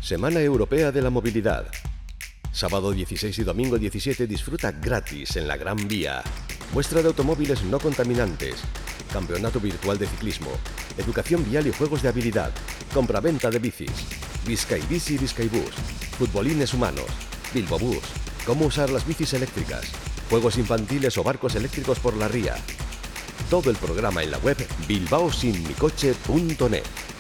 Semana Europea de la Movilidad. Sábado 16 y domingo 17 disfruta gratis en la Gran Vía. Muestra de automóviles no contaminantes. Campeonato virtual de ciclismo. Educación vial y juegos de habilidad. Compraventa de bicis. Bizkaibici y Bizkaibus. Futbolines humanos. Bilbobús. Cómo usar las bicis eléctricas. Juegos infantiles o barcos eléctricos por la ría. Todo el programa en la web bilbaosinmicoche.net.